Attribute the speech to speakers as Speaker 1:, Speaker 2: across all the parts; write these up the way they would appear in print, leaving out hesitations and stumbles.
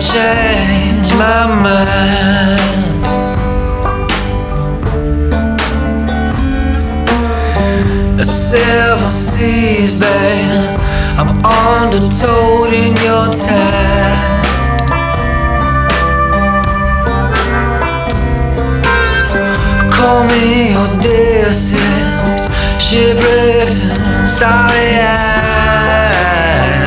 Speaker 1: change my mind. A seven seas band, I'm undertowed in your tide. Call me Odysseus, shipwrecked and starry-eyed.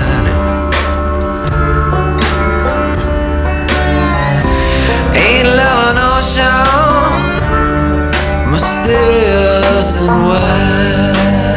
Speaker 1: Ain't love an ocean, mysterious and wide.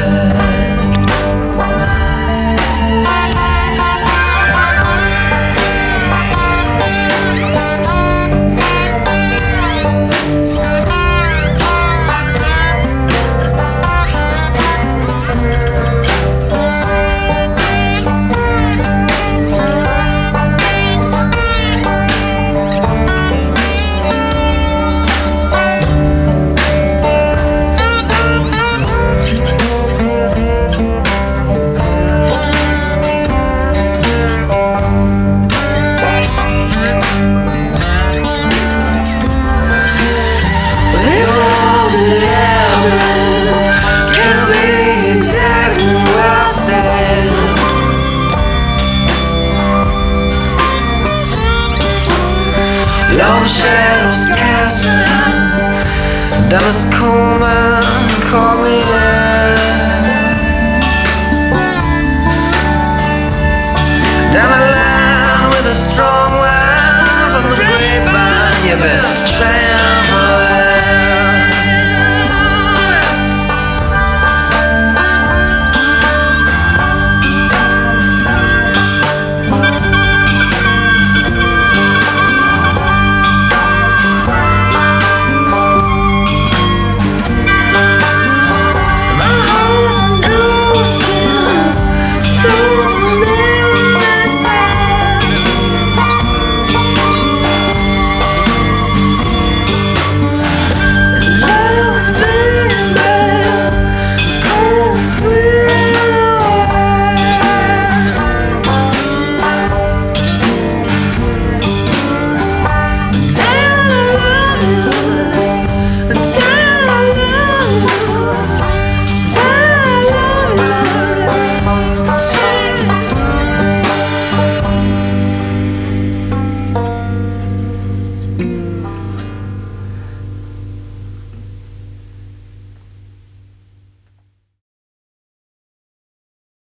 Speaker 1: Long shadows casting down this cool man, call me in. Down the line with a strong wind from the grapevine, you bet.